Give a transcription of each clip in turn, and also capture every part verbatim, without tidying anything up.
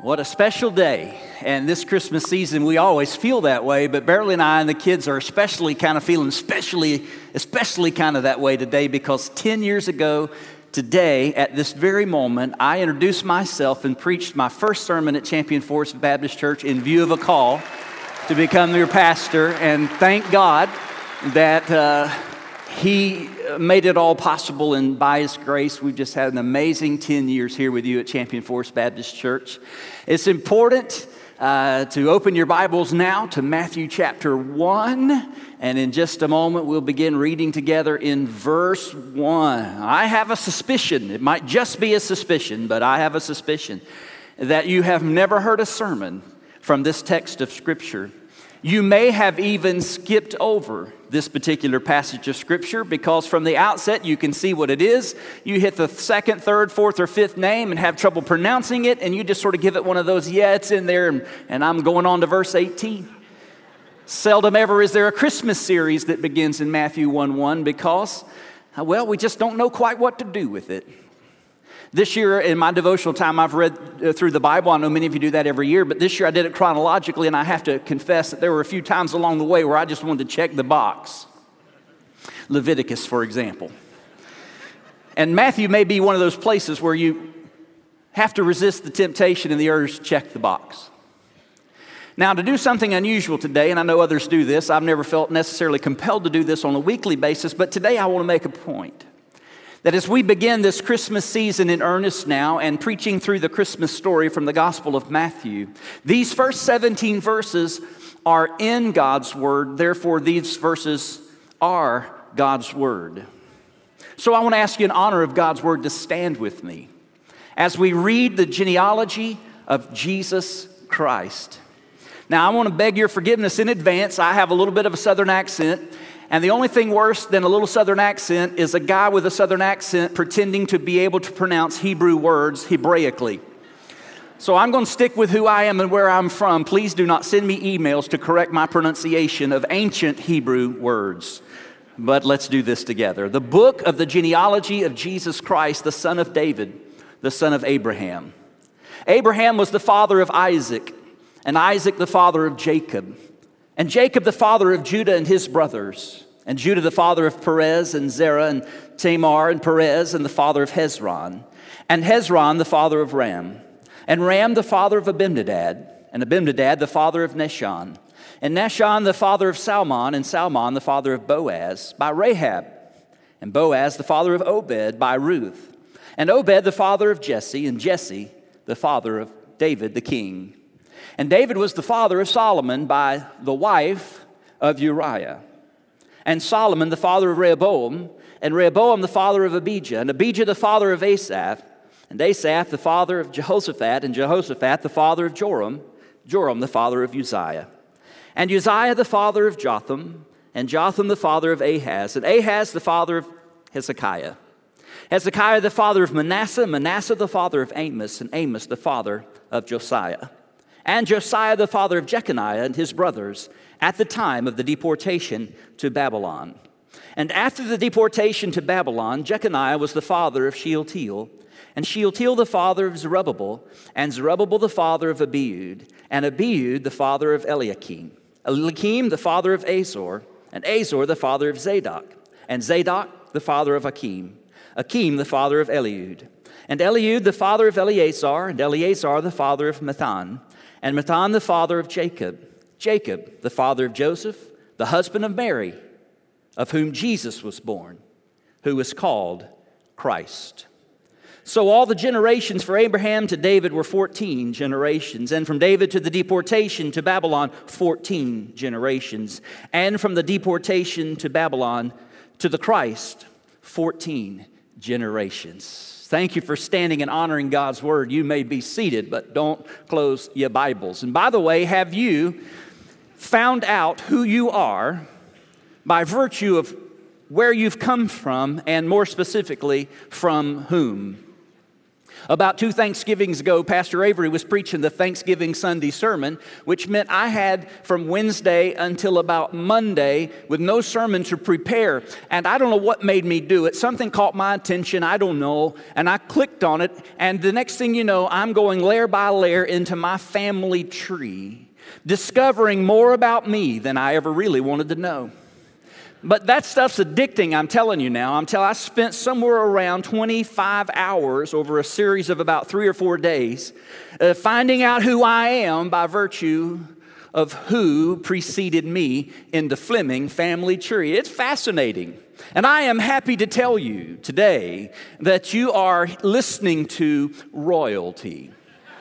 What a special day. And this Christmas season, we always feel that way, but Beverly and I and the kids are especially kind of feeling especially, especially kind of that way today because ten years ago today, at this very moment, I introduced myself and preached my first sermon at Champion Forest Baptist Church in view of a call to become your pastor. And thank God that uh, He made it all possible, and by His grace, we've just had an amazing ten years here with you at Champion Forest Baptist Church. It's important uh, to open your Bibles now to Matthew chapter one, and in just a moment, we'll begin reading together in verse one. I have a suspicion, it might just be a suspicion, but I have a suspicion that you have never heard a sermon from this text of Scripture. You may have even skipped over this particular passage of Scripture because from the outset you can see what it is. You hit the second, third, fourth, or fifth name and have trouble pronouncing it, and you just sort of give it one of those, yeah, it's in there, and, and I'm going on to verse eighteen. Seldom ever is there a Christmas series that begins in Matthew one one because, well, we just don't know quite what to do with it. This year, in my devotional time, I've read through the Bible. I know many of you do that every year, but this year I did it chronologically, and I have to confess that there were a few times along the way where I just wanted to check the box. Leviticus, for example. And Matthew may be one of those places where you have to resist the temptation and the urge to check the box. Now, to do something unusual today, and I know others do this, I've never felt necessarily compelled to do this on a weekly basis, but today I want to make a point. That as we begin this Christmas season in earnest now and preaching through the Christmas story from the Gospel of Matthew, these first seventeen verses are in God's Word. Therefore, these verses are God's Word. So I want to ask you in honor of God's Word to stand with me as we read the genealogy of Jesus Christ. Now, I want to beg your forgiveness in advance. I have a little bit of a Southern accent. And the only thing worse than a little Southern accent is a guy with a Southern accent pretending to be able to pronounce Hebrew words Hebraically. So I'm going to stick with who I am and where I'm from. Please do not send me emails to correct my pronunciation of ancient Hebrew words. But let's do this together. The book of the genealogy of Jesus Christ, the son of David, the son of Abraham. Abraham was the father of Isaac, and Isaac the father of Jacob. And Jacob the father of Judah and his brothers, and Judah the father of Perez and Zerah and Tamar and Perez and the father of Hezron, and Hezron the father of Ram, and Ram the father of Abinadab, and Abinadab the father of Nahshon, and Nahshon the father of Salmon, and Salmon the father of Boaz by Rahab, and Boaz the father of Obed by Ruth, and Obed the father of Jesse, and Jesse the father of David the king. And David was the father of Solomon by the wife of Uriah. And Solomon the father of Rehoboam, and Rehoboam the father of Abijah, and Abijah the father of Asaph, and Asaph the father of Jehoshaphat, and Jehoshaphat the father of Joram, Joram the father of Uzziah. And Uzziah the father of Jotham, and Jotham the father of Ahaz, and Ahaz the father of Hezekiah. Hezekiah the father of Manasseh, Manasseh the father of Amos, and Amos the father of Josiah. And Josiah the father of Jeconiah and his brothers at the time of the deportation to Babylon. And after the deportation to Babylon, Jeconiah was the father of Shealtiel, and Shealtiel the father of Zerubbabel, and Zerubbabel the father of Abiud, and Abiud the father of Eliakim, Eliakim the father of Azor, and Azor the father of Zadok, and Zadok the father of Akim, Akim the father of Eliud, and Eliud the father of Eleazar, and Eleazar the father of Mathan, and Mathan the father of Jacob, Jacob the father of Joseph, the husband of Mary, of whom Jesus was born, who was called Christ. So all the generations for Abraham to David were fourteen generations, and from David to the deportation to Babylon, fourteen generations, and from the deportation to Babylon to the Christ, fourteen generations. Thank you for standing and honoring God's word. You may be seated, but don't close your Bibles. And by the way, have you found out who you are by virtue of where you've come from, and more specifically, from whom? About two Thanksgivings ago, Pastor Avery was preaching the Thanksgiving Sunday sermon, which meant I had from Wednesday until about Monday with no sermon to prepare. And I don't know what made me do it. Something caught my attention, I don't know, and I clicked on it. And the next thing you know, I'm going layer by layer into my family tree, discovering more about me than I ever really wanted to know. But that stuff's addicting, I'm telling you now. I'm telling I spent somewhere around twenty-five hours over a series of about three or four days uh, finding out who I am by virtue of who preceded me in the Fleming family tree. It's fascinating. And I am happy to tell you today that you are listening to royalty.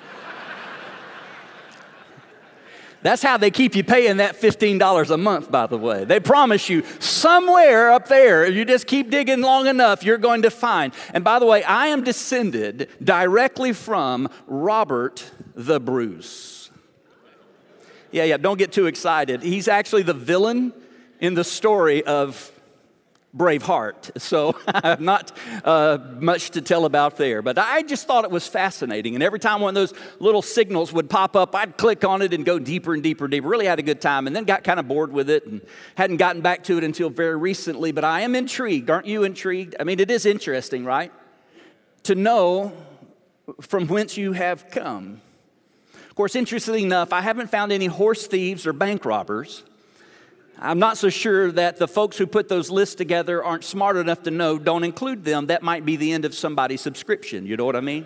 That's how they keep you paying that fifteen dollars a month, by the way. They promise you somewhere up there, if you just keep digging long enough, you're going to find. And by the way, I am descended directly from Robert the Bruce. Yeah, yeah, don't get too excited. He's actually the villain in the story of Braveheart, so I have not uh, much to tell about there. But I just thought it was fascinating, and every time one of those little signals would pop up, I'd click on it and go deeper and deeper and deeper. Really had a good time, and then got kind of bored with it and hadn't gotten back to it until very recently. But I am intrigued. Aren't you intrigued? I mean, it is interesting, right? To know from whence you have come. Of course, interestingly enough, I haven't found any horse thieves or bank robbers. I'm not so sure that the folks who put those lists together aren't smart enough to know, don't include them. That might be the end of somebody's subscription. You know what I mean?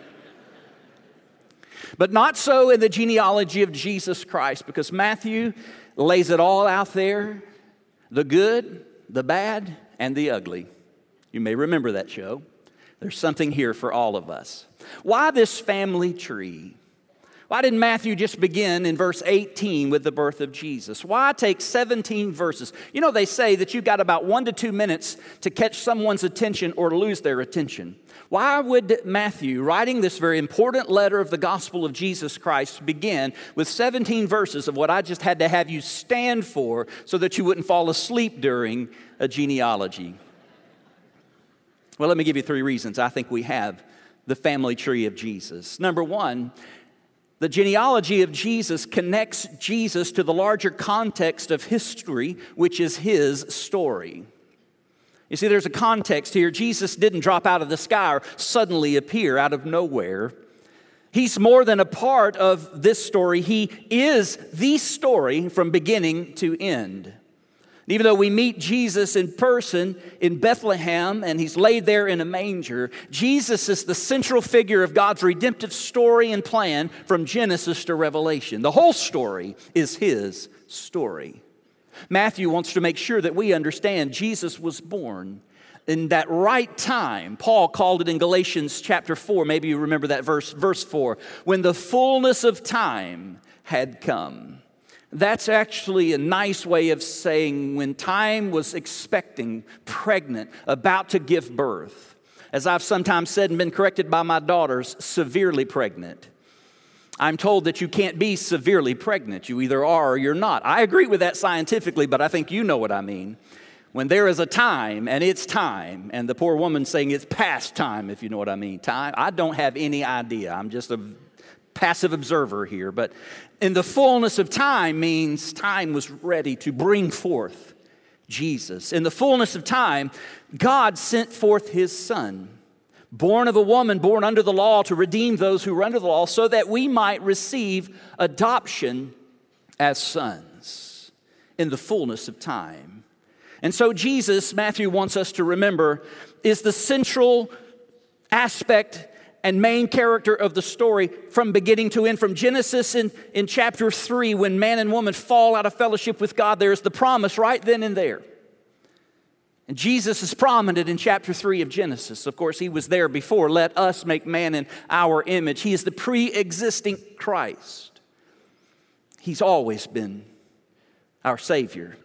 But not so in the genealogy of Jesus Christ, because Matthew lays it all out there, the good, the bad, and the ugly. You may remember that show. There's something here for all of us. Why this family tree? Why didn't Matthew just begin in verse eighteen with the birth of Jesus? Why take seventeen verses? You know, they say that you've got about one to two minutes to catch someone's attention or lose their attention. Why would Matthew, writing this very important letter of the gospel of Jesus Christ, begin with seventeen verses of what I just had to have you stand for so that you wouldn't fall asleep during a genealogy? Well, let me give you three reasons I think we have the family tree of Jesus. Number one, the genealogy of Jesus connects Jesus to the larger context of history, which is his story. You see, there's a context here. Jesus didn't drop out of the sky or suddenly appear out of nowhere. He's more than a part of this story. He is the story from beginning to end. Even though we meet Jesus in person in Bethlehem and he's laid there in a manger, Jesus is the central figure of God's redemptive story and plan from Genesis to Revelation. The whole story is his story. Matthew wants to make sure that we understand Jesus was born in that right time. Paul called it in Galatians chapter four, maybe you remember that verse, verse four, when the fullness of time had come. That's actually a nice way of saying when time was expecting, pregnant, about to give birth. As I've sometimes said and been corrected by my daughters, severely pregnant. I'm told that you can't be severely pregnant. You either are or you're not. I agree with that scientifically, but I think you know what I mean. When there is a time, and it's time, and the poor woman saying it's past time, if you know what I mean. Time, I don't have any idea. I'm just a passive observer here, but in the fullness of time means time was ready to bring forth Jesus. In the fullness of time, God sent forth his Son, born of a woman, born under the law, to redeem those who were under the law, so that we might receive adoption as sons in the fullness of time. And so Jesus, Matthew wants us to remember, is the central aspect and main character of the story from beginning to end. From Genesis in, in chapter three, when man and woman fall out of fellowship with God, there's the promise right then and there. And Jesus is prominent in chapter three of Genesis. Of course, he was there before. Let us make man in our image. He is the pre-existing Christ. He's always been our Savior.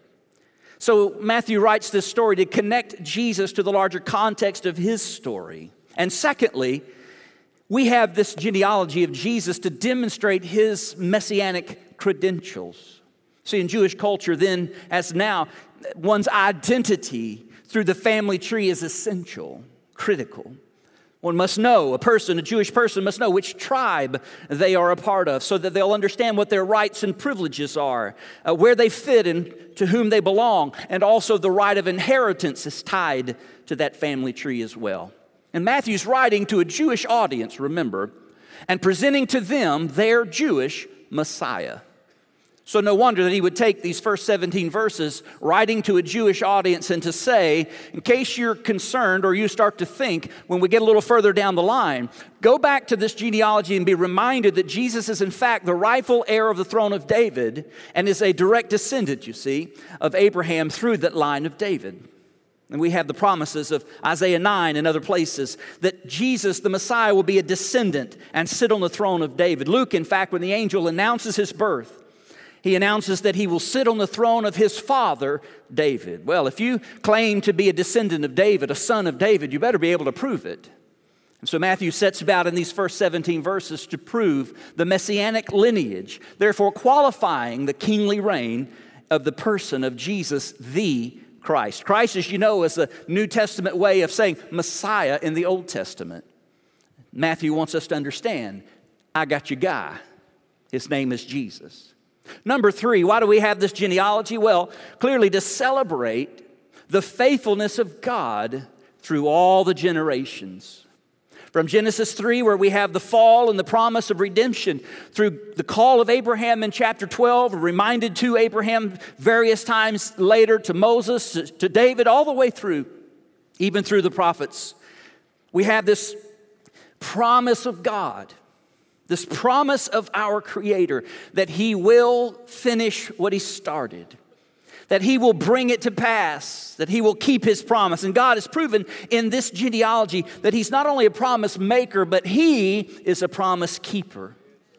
So Matthew writes this story to connect Jesus to the larger context of his story. And secondly, we have this genealogy of Jesus to demonstrate his messianic credentials. See, in Jewish culture then as now, one's identity through the family tree is essential, critical. One must know, a person, a Jewish person must know which tribe they are a part of so that they'll understand what their rights and privileges are, uh, where they fit and to whom they belong, and also the right of inheritance is tied to that family tree as well. And Matthew's writing to a Jewish audience, remember, and presenting to them their Jewish Messiah. So no wonder that he would take these first seventeen verses, writing to a Jewish audience, and to say, in case you're concerned or you start to think when we get a little further down the line, go back to this genealogy and be reminded that Jesus is in fact the rightful heir of the throne of David and is a direct descendant, you see, of Abraham through that line of David. And we have the promises of Isaiah nine and other places that Jesus, the Messiah, will be a descendant and sit on the throne of David. Luke, in fact, when the angel announces his birth, he announces that he will sit on the throne of his father, David. Well, if you claim to be a descendant of David, a son of David, you better be able to prove it. And so Matthew sets about in these first seventeen verses to prove the messianic lineage, therefore qualifying the kingly reign of the person of Jesus, the Christ. Christ, as you know, is a New Testament way of saying Messiah in the Old Testament. Matthew wants us to understand, I got your guy. His name is Jesus. Number three, why do we have this genealogy? Well, clearly to celebrate the faithfulness of God through all the generations. From Genesis three, where we have the fall and the promise of redemption, through the call of Abraham in chapter twelve, reminded to Abraham various times later, to Moses, to David, all the way through, even through the prophets. We have this promise of God. This promise of our Creator that He will finish what He started, that He will bring it to pass, that He will keep His promise. And God has proven in this genealogy that He's not only a promise maker, but He is a promise keeper.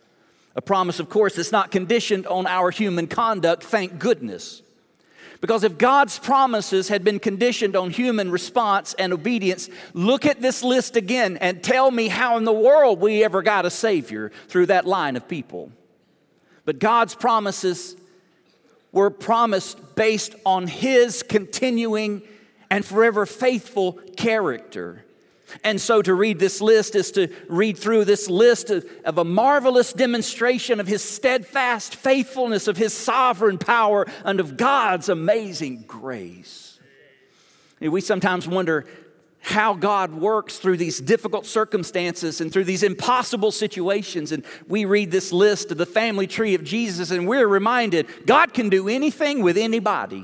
A promise, of course, that's not conditioned on our human conduct, thank goodness. Because if God's promises had been conditioned on human response and obedience, look at this list again and tell me how in the world we ever got a Savior through that line of people. But God's promises were promised based on His continuing and forever faithful character. And so to read this list is to read through this list of, of a marvelous demonstration of His steadfast faithfulness, of His sovereign power, and of God's amazing grace. And we sometimes wonder how God works through these difficult circumstances and through these impossible situations. And we read this list of the family tree of Jesus, and we're reminded God can do anything with anybody.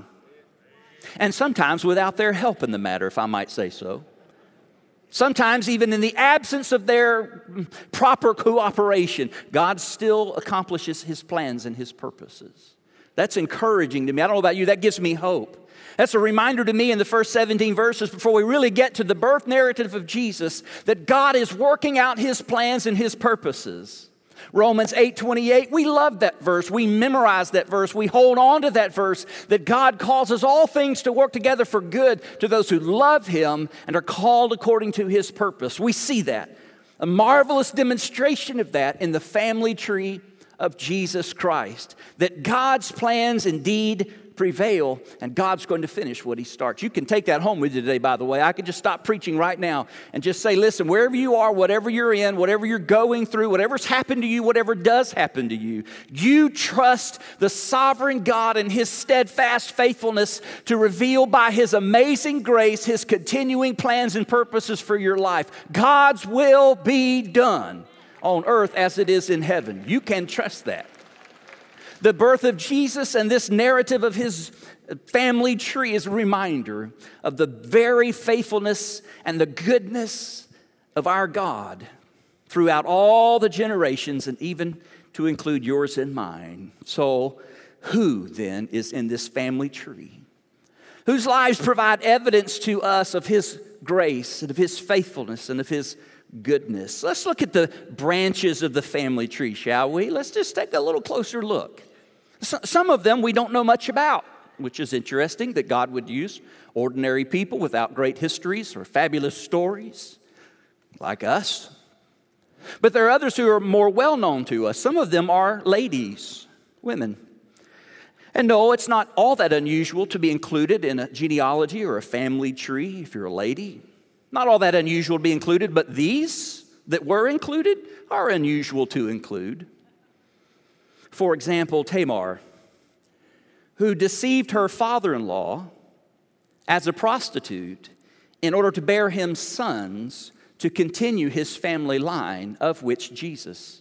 And sometimes without their help in the matter, if I might say so. Sometimes even in the absence of their proper cooperation, God still accomplishes His plans and His purposes. That's encouraging to me. I don't know about you, that gives me hope. That's a reminder to me in the first seventeen verses before we really get to the birth narrative of Jesus that God is working out His plans and His purposes. Romans eight twenty-eight, we love that verse. We memorize that verse. We hold on to that verse that God causes all things to work together for good to those who love Him and are called according to His purpose. We see that. A marvelous demonstration of that in the family tree of Jesus Christ. That God's plans indeed prevail, and God's going to finish what He starts. You can take that home with you today, by the way. I could just stop preaching right now and just say, listen, wherever you are, whatever you're in, whatever you're going through, whatever's happened to you, whatever does happen to you, you trust the sovereign God and His steadfast faithfulness to reveal by His amazing grace His continuing plans and purposes for your life. God's will be done on earth as it is in heaven. You can trust that. The birth of Jesus and this narrative of His family tree is a reminder of the very faithfulness and the goodness of our God throughout all the generations, and even to include yours and mine. So, who then is in this family tree? Whose lives provide evidence to us of His grace and of His faithfulness and of His goodness? Let's look at the branches of the family tree, shall we? Let's just take a little closer look. Some of them we don't know much about, which is interesting that God would use ordinary people without great histories or fabulous stories like us. But there are others who are more well known to us. Some of them are ladies, women. And no, it's not all that unusual to be included in a genealogy or a family tree if you're a lady. Not all that unusual to be included, but these that were included are unusual to include. For example, Tamar, who deceived her father-in-law as a prostitute in order to bear him sons to continue his family line, of which Jesus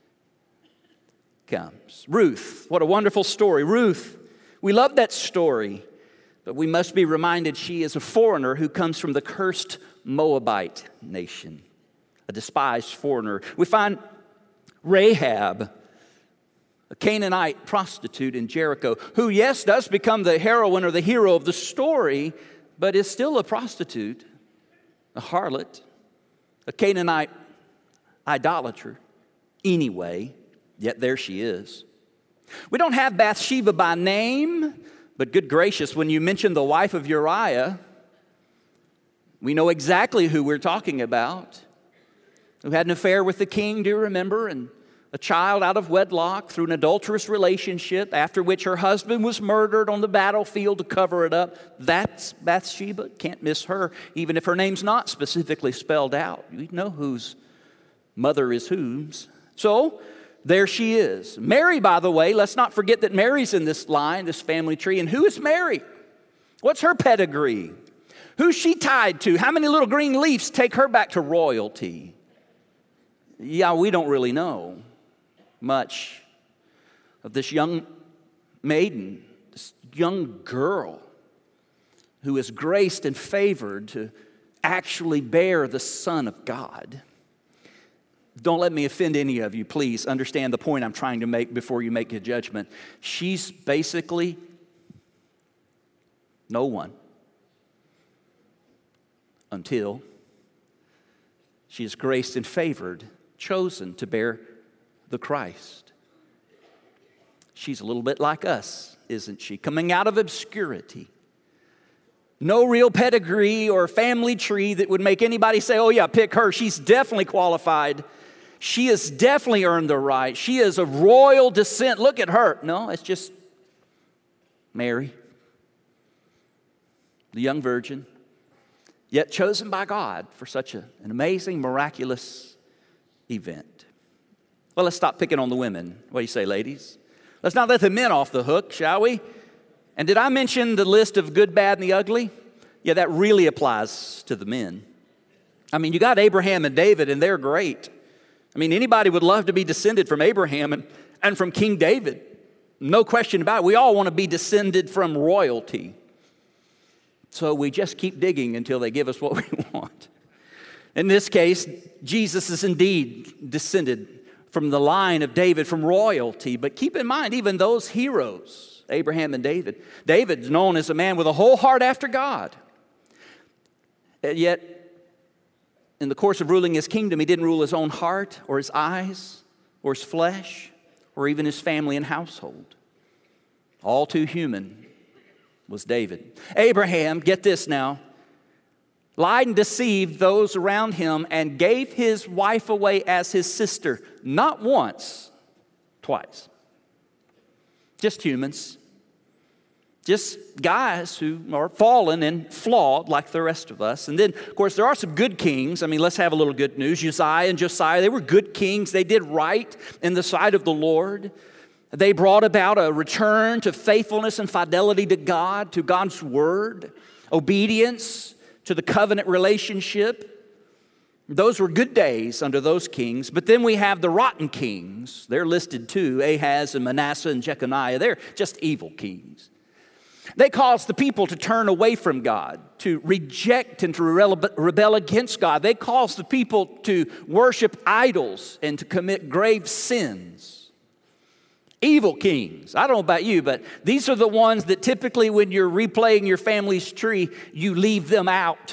comes. Ruth, what a wonderful story. Ruth, we love that story, but we must be reminded she is a foreigner who comes from the cursed Moabite nation, a despised foreigner. We find Rahab, a Canaanite prostitute in Jericho, who, yes, does become the heroine or the hero of the story, but is still a prostitute, a harlot, a Canaanite idolater anyway, yet there she is. We don't have Bathsheba by name, but good gracious, when you mention the wife of Uriah, we know exactly who we're talking about, who had an affair with the king, do you remember? And a child out of wedlock through an adulterous relationship, after which her husband was murdered on the battlefield to cover it up. That's Bathsheba. Can't miss her, even if her name's not specifically spelled out. We know whose mother is whose. So there she is. Mary, by the way, let's not forget that Mary's in this line, this family tree. And who is Mary? What's her pedigree? Who's she tied to? How many little green leaves take her back to royalty? Yeah, we don't really know much of this young maiden, this young girl who is graced and favored to actually bear the Son of God. Don't let me offend any of you. Please understand the point I'm trying to make before you make a judgment. She's basically no one until she is graced and favored, chosen to bear the Christ. She's a little bit like us, isn't she? Coming out of obscurity. No real pedigree or family tree that would make anybody say, oh yeah, pick her. She's definitely qualified. She has definitely earned the right. She is of royal descent. Look at her. No, it's just Mary, the young virgin, yet chosen by God for such a, an amazing, miraculous event. Well, let's stop picking on the women. What do you say, ladies? Let's not let the men off the hook, shall we? And did I mention the list of good, bad, and the ugly? Yeah, that really applies to the men. I mean, you got Abraham and David, and they're great. I mean, anybody would love to be descended from Abraham and, and from King David. No question about it. We all want to be descended from royalty. So we just keep digging until they give us what we want. In this case, Jesus is indeed descended from the line of David, from royalty. But keep in mind, even those heroes, Abraham and David, David's known as a man with a whole heart after God. And yet, in the course of ruling his kingdom, he didn't rule his own heart or his eyes or his flesh or even his family and household. All too human was David. Abraham, get this now, lied and deceived those around him and gave his wife away as his sister. Not once, twice. Just humans. Just guys who are fallen and flawed like the rest of us. And then, of course, there are some good kings. I mean, let's have a little good news. Uzziah and Josiah, they were good kings. They did right in the sight of the Lord. They brought about a return to faithfulness and fidelity to God, to God's word, obedience to the covenant relationship. Those were good days under those kings. But then we have the rotten kings. They're listed too, Ahaz and Manasseh and Jeconiah. They're just evil kings. They caused the people to turn away from God, to reject and to rebel against God. They caused the people to worship idols and to commit grave sins. Evil kings. I don't know about you, but these are the ones that typically when you're replaying your family's tree, you leave them out.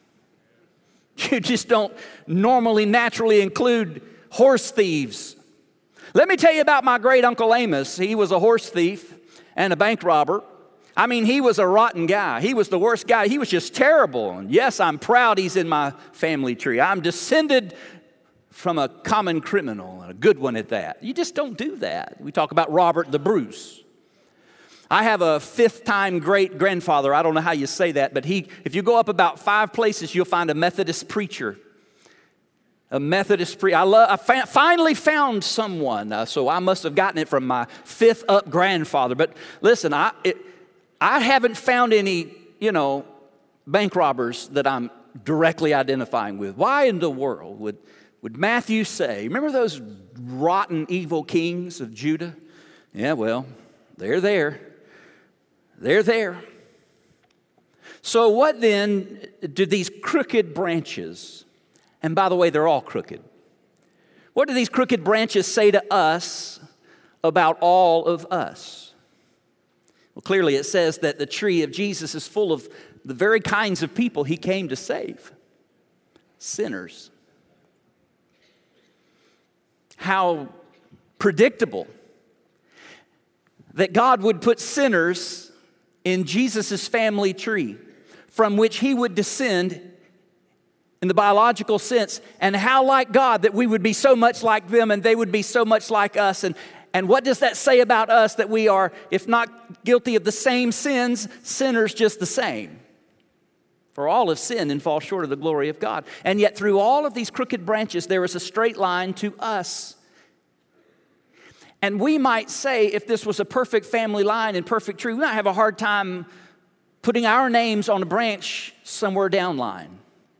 You just don't normally, naturally include horse thieves. Let me tell you about my great Uncle Amos. He was a horse thief and a bank robber. I mean, he was a rotten guy. He was the worst guy. He was just terrible. And yes, I'm proud he's in my family tree. I'm descended from a common criminal, a good one at that. You just don't do that. We talk about Robert the Bruce. I have a fifth-time great-grandfather. I don't know how you say that, but he, if you go up about five places, you'll find a Methodist preacher. A Methodist preacher. I, love, I fa- finally found someone, uh, so I must have gotten it from my fifth-up grandfather. But listen, I, it, I haven't found any, you know, bank robbers that I'm directly identifying with. Why in the world would, would Matthew say, remember those rotten, evil kings of Judah? Yeah, well, they're there. They're there. So what then do these crooked branches, and by the way, they're all crooked. What do these crooked branches say to us about all of us? Well, clearly it says that the tree of Jesus is full of the very kinds of people he came to save. Sinners. How predictable that God would put sinners in Jesus' family tree from which he would descend in the biological sense, and how like God that we would be so much like them and they would be so much like us. And, and what does that say about us? That we are, if not guilty of the same sins, sinners just the same. For all have sinned and fall short of the glory of God. And yet through all of these crooked branches, there is a straight line to us. And we might say, if this was a perfect family line and perfect tree, we might have a hard time putting our names on a branch somewhere down line.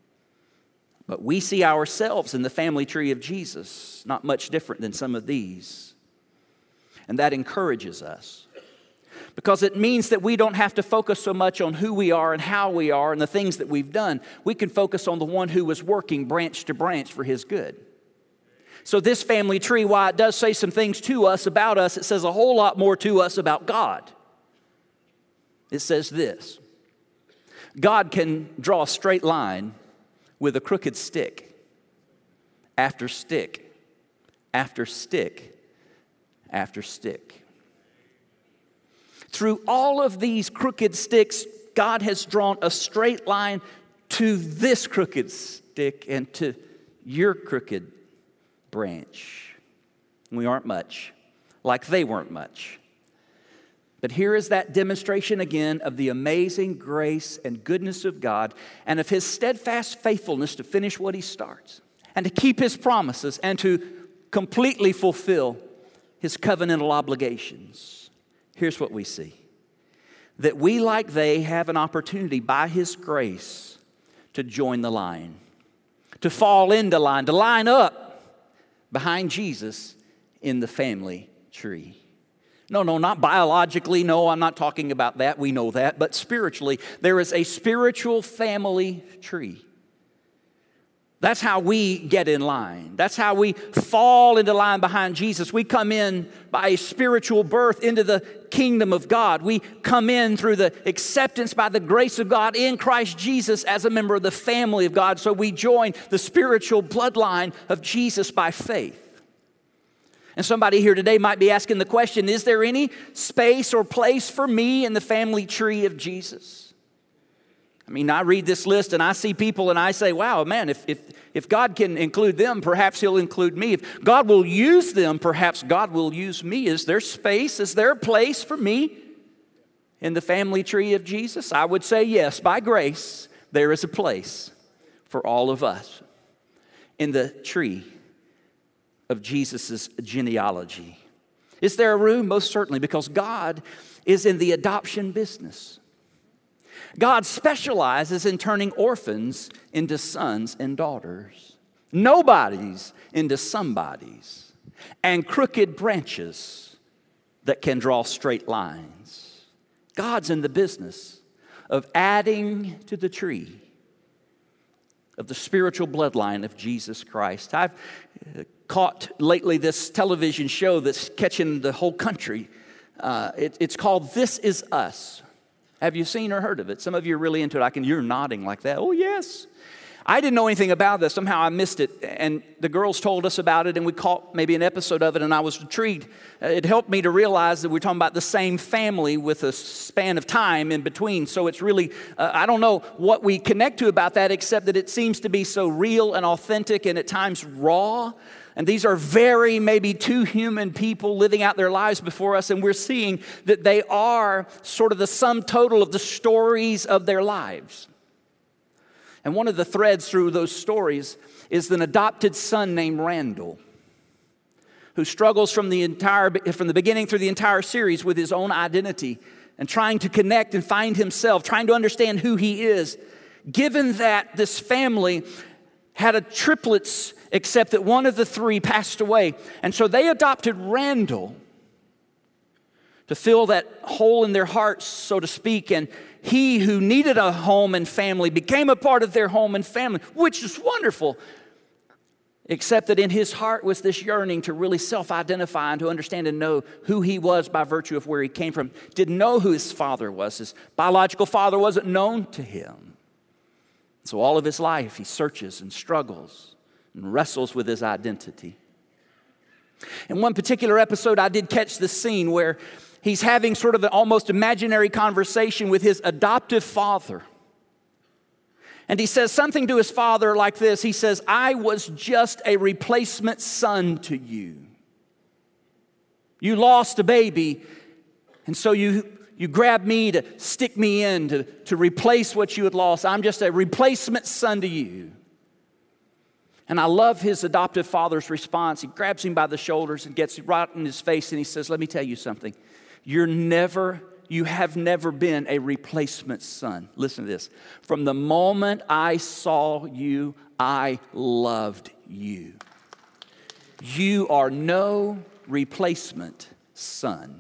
But we see ourselves in the family tree of Jesus, not much different than some of these. And that encourages us, because it means that we don't have to focus so much on who we are and how we are and the things that we've done. We can focus on the one who was working branch to branch for his good. So this family tree, while it does say some things to us about us, it says a whole lot more to us about God. It says this: God can draw a straight line with a crooked stick, after stick, after stick, after stick. Through all of these crooked sticks, God has drawn a straight line to this crooked stick and to your crooked branch. We aren't much, like they weren't much. But here is that demonstration again of the amazing grace and goodness of God and of his steadfast faithfulness to finish what he starts and to keep his promises and to completely fulfill his covenantal obligations. Here's what we see: that we, like they, have an opportunity by his grace to join the line, to fall into line, to line up behind Jesus in the family tree. No, no, not biologically. No, I'm not talking about that. We know that. But spiritually, there is a spiritual family tree. That's how we get in line. That's how we fall into line behind Jesus. We come in by a spiritual birth into the kingdom of God. We come in through the acceptance by the grace of God in Christ Jesus as a member of the family of God. So we join the spiritual bloodline of Jesus by faith. And somebody here today might be asking the question, is there any space or place for me in the family tree of Jesus? I mean, I read this list and I see people and I say, wow, man, if, if, if God can include them, perhaps he'll include me. If God will use them, perhaps God will use me. Is there space? Is there a place for me in the family tree of Jesus? I would say yes, by grace, there is a place for all of us in the tree of Jesus' genealogy. Is there a room? Most certainly, because God is in the adoption business. God specializes in turning orphans into sons and daughters, nobodies into somebodies, and crooked branches that can draw straight lines. God's in the business of adding to the tree of the spiritual bloodline of Jesus Christ. I've caught lately this television show that's catching the whole country. Uh, it, it's called This Is Us. Have you seen or heard of it? Some of you are really into it. I can, you're nodding like that. Oh, yes. I didn't know anything about this. Somehow I missed it. And the girls told us about it, and we caught maybe an episode of it, and I was intrigued. It helped me to realize that we're talking about the same family with a span of time in between. So it's really, uh, I don't know what we connect to about that, except that it seems to be so real and authentic and at times raw. And these are very, maybe two human people living out their lives before us, and we're seeing that they are sort of the sum total of the stories of their lives. And one of the threads through those stories is an adopted son named Randall, who struggles from the entire from the beginning through the entire series with his own identity and trying to connect and find himself, trying to understand who he is. Given that this family had a triplets, except that one of the three passed away. And so they adopted Randall to fill that hole in their hearts, so to speak. And he who needed a home and family became a part of their home and family, which is wonderful. Except that in his heart was this yearning to really self-identify and to understand and know who he was by virtue of where he came from. Didn't know who his father was. His biological father wasn't known to him. So all of his life, he searches and struggles and wrestles with his identity. In one particular episode, I did catch the scene where he's having sort of an almost imaginary conversation with his adoptive father. And he says something to his father like this. He says, "I was just a replacement son to you. You lost a baby, and so you You grabbed me to stick me in, to, to replace what you had lost. I'm just a replacement son to you." And I love his adoptive father's response. He grabs him by the shoulders and gets right in his face, and he says, "Let me tell you something. You're never, you have never been a replacement son." Listen to this. "From the moment I saw you, I loved you. You are no replacement son."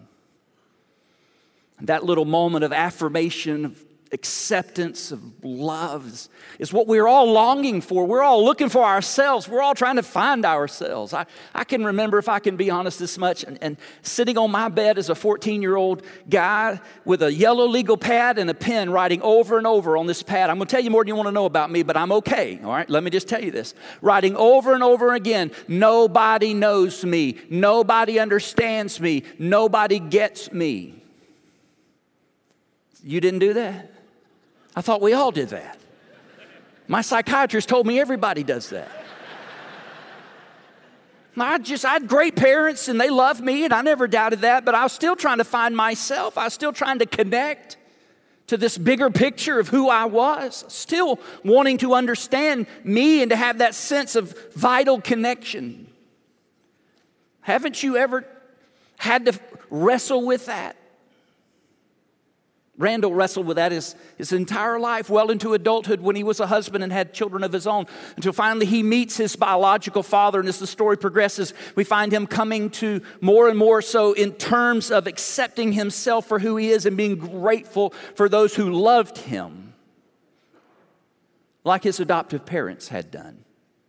That little moment of affirmation, of acceptance, of love is, is what we're all longing for. We're all looking for ourselves. We're all trying to find ourselves. I, I can remember, if I can be honest this much, and, and sitting on my bed as a fourteen-year-old guy with a yellow legal pad and a pen writing over and over on this pad. I'm going to tell you more than you want to know about me, but I'm okay, all right? Let me just tell you this. Writing over and over again, "Nobody knows me. Nobody understands me. Nobody gets me." You didn't do that? I thought we all did that. My psychiatrist told me everybody does that. I just, I had great parents and they loved me and I never doubted that, but I was still trying to find myself. I was still trying to connect to this bigger picture of who I was. Still wanting to understand me and to have that sense of vital connection. Haven't you ever had to wrestle with that? Randall wrestled with that his, his entire life, well into adulthood, when he was a husband and had children of his own, until finally he meets his biological father. And as the story progresses, we find him coming to more and more so in terms of accepting himself for who he is and being grateful for those who loved him, like his adoptive parents had done.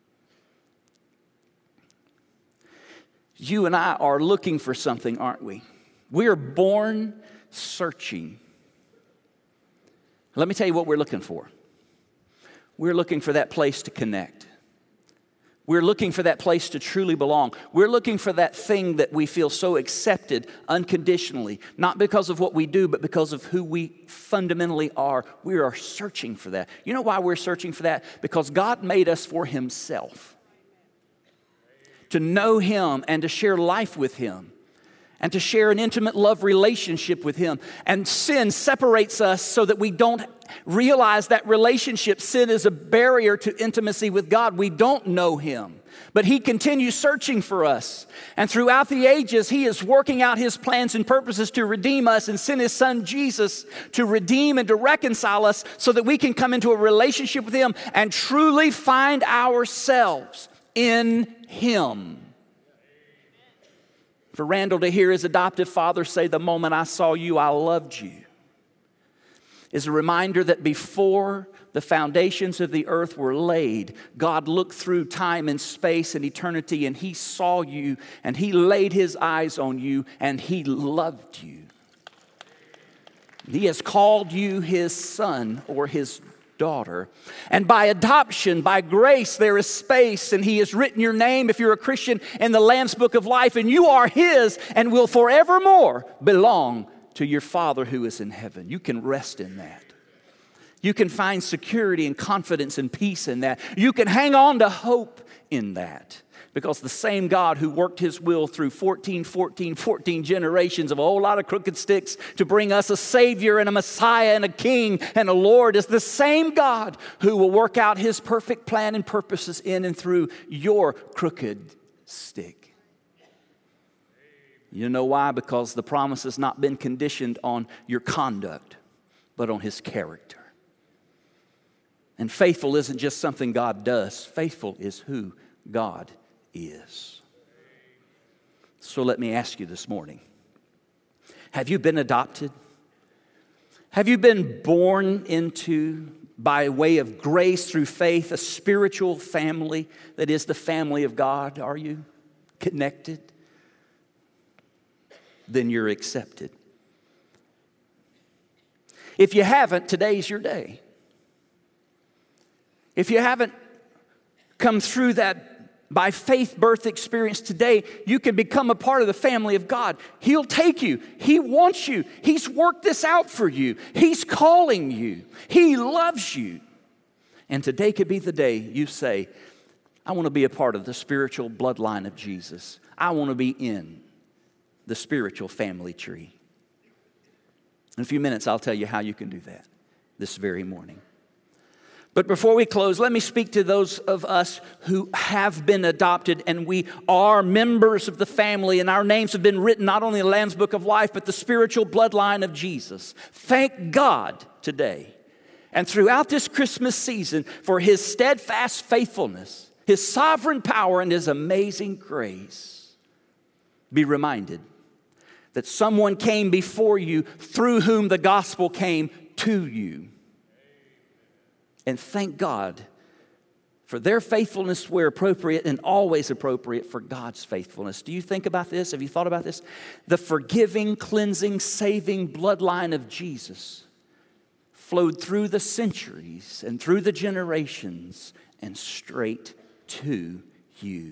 You and I are looking for something, aren't we? We are born searching. Let me tell you what we're looking for. We're looking for that place to connect. We're looking for that place to truly belong. We're looking for that thing that we feel so accepted unconditionally, not because of what we do, but because of who we fundamentally are. We are searching for that. You know why we're searching for that? Because God made us for Himself. To know Him and to share life with Him. And to share an intimate love relationship with Him. And sin separates us so that we don't realize that relationship. Sin is a barrier to intimacy with God. We don't know Him. But He continues searching for us. And throughout the ages, He is working out His plans and purposes to redeem us and send His Son Jesus to redeem and to reconcile us so that we can come into a relationship with Him and truly find ourselves in Him. For Randall to hear his adoptive father say, "The moment I saw you, I loved you," is a reminder that before the foundations of the earth were laid, God looked through time and space and eternity, and He saw you, and He laid His eyes on you, and He loved you. He has called you His son or His daughter. And by adoption, by grace, there is space, and He has written your name, if you're a Christian, in the Lamb's Book of Life, and you are His and will forevermore belong to your Father who is in heaven. You can rest in that. You can find security and confidence and peace in that. You can hang on to hope in that, Because the same God who worked his will through fourteen, fourteen, fourteen generations of a whole lot of crooked sticks to bring us a Savior and a Messiah and a King and a Lord is the same God who will work out his perfect plan and purposes in and through your crooked stick. You know why? Because the promise has not been conditioned on your conduct, but on his character. And faithful isn't just something God does. Faithful is who God is. So let me ask you this morning, have you been adopted? Have you been born into, by way of grace through faith, a spiritual family that is the family of God? Are you connected? Then you're accepted. If you haven't, today's your day. If you haven't come through that by faith birth experience today, you can become a part of the family of God. He'll take you. He wants you. He's worked this out for you. He's calling you. He loves you. And today could be the day you say, I want to be a part of the spiritual bloodline of Jesus. I want to be in the spiritual family tree. In a few minutes, I'll tell you how you can do that this very morning. But before we close, let me speak to those of us who have been adopted and we are members of the family and our names have been written not only in the Lamb's Book of Life, but the spiritual bloodline of Jesus. Thank God today and throughout this Christmas season for his steadfast faithfulness, his sovereign power, and his amazing grace. Be reminded that someone came before you through whom the gospel came to you. And thank God for their faithfulness where appropriate and always appropriate for God's faithfulness. Do you think about this? Have you thought about this? The forgiving, cleansing, saving bloodline of Jesus flowed through the centuries and through the generations and straight to you.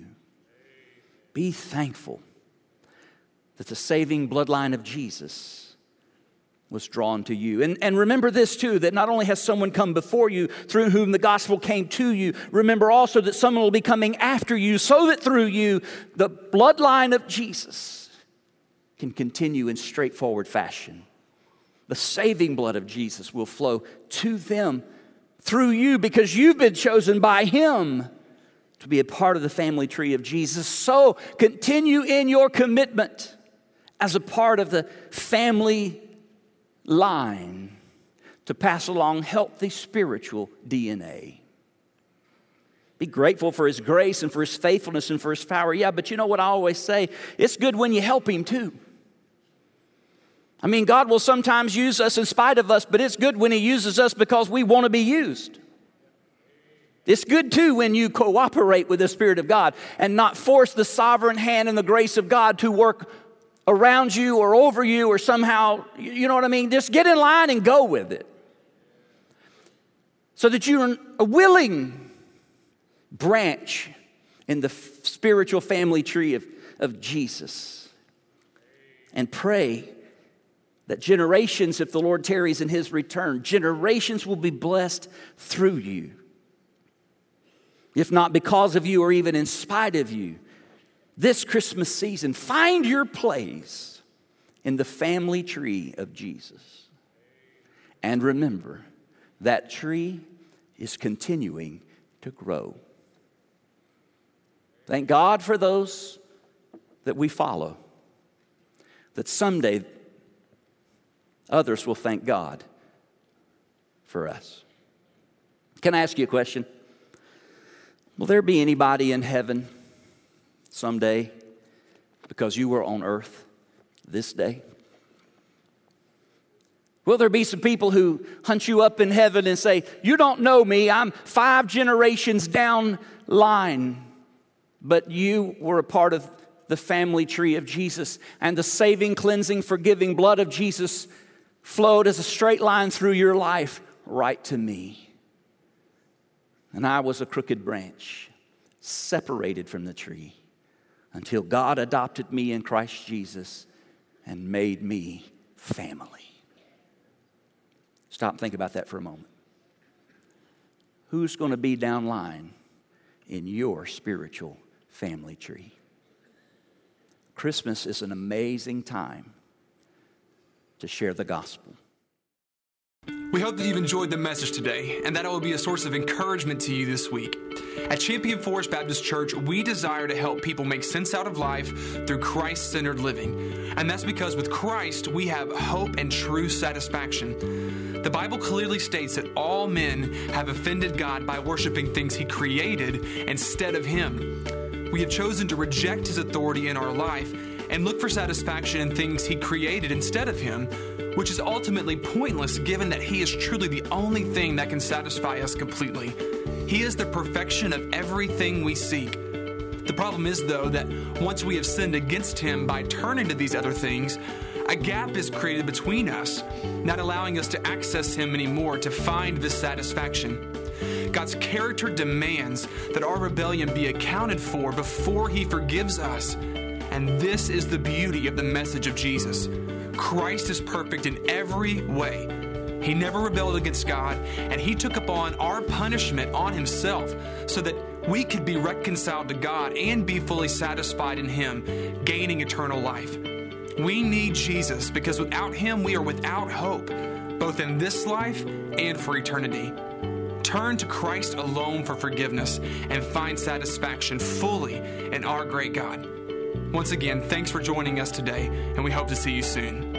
Be thankful that the saving bloodline of Jesus was drawn to you. And, and remember this too, that not only has someone come before you through whom the gospel came to you, remember also that someone will be coming after you so that through you, the bloodline of Jesus can continue in straightforward fashion. The saving blood of Jesus will flow to them through you because you've been chosen by him to be a part of the family tree of Jesus. So continue in your commitment as a part of the family line to pass along healthy spiritual D N A. Be grateful for his grace and for his faithfulness and for his power. Yeah, but you know what I always say? It's good when you help him too. I mean, God will sometimes use us in spite of us, but it's good when he uses us because we want to be used. It's good too when you cooperate with the Spirit of God and not force the sovereign hand and the grace of God to work around you or over you or somehow, you know what I mean? Just get in line and go with it. So that you're a willing branch in the spiritual family tree of, of Jesus. And pray that generations, if the Lord tarries in his return, generations will be blessed through you. If not because of you or even in spite of you. This Christmas season, find your place in the family tree of Jesus. And remember, that tree is continuing to grow. Thank God for those that we follow, that someday others will thank God for us. Can I ask you a question? Will there be anybody in heaven someday because you were on earth this day? Will there be some people who hunt you up in heaven and say, you don't know me, I'm five generations down line, but you were a part of the family tree of Jesus, and the saving, cleansing, forgiving blood of Jesus flowed as a straight line through your life right to me. And I was a crooked branch, separated from the tree, until God adopted me in Christ Jesus and made me family. Stop and think about that for a moment. Who's going to be down line in your spiritual family tree. Christmas is an amazing time to share the gospel. We hope that you've enjoyed the message today and that it will be a source of encouragement to you this week. At Champion Forest Baptist Church, we desire to help people make sense out of life through Christ-centered living. And that's because with Christ, we have hope and true satisfaction. The Bible clearly states that all men have offended God by worshiping things He created instead of Him. We have chosen to reject His authority in our life and look for satisfaction in things He created instead of Him, which is ultimately pointless given that He is truly the only thing that can satisfy us completely. He is the perfection of everything we seek. The problem is, though, that once we have sinned against Him by turning to these other things, a gap is created between us, not allowing us to access Him anymore to find this satisfaction. God's character demands that our rebellion be accounted for before He forgives us. And this is the beauty of the message of Jesus. Christ is perfect in every way. He never rebelled against God, and He took upon our punishment on Himself so that we could be reconciled to God and be fully satisfied in Him, gaining eternal life. We need Jesus because without Him we are without hope, both in this life and for eternity. Turn to Christ alone for forgiveness and find satisfaction fully in our great God. Once again, thanks for joining us today, and we hope to see you soon.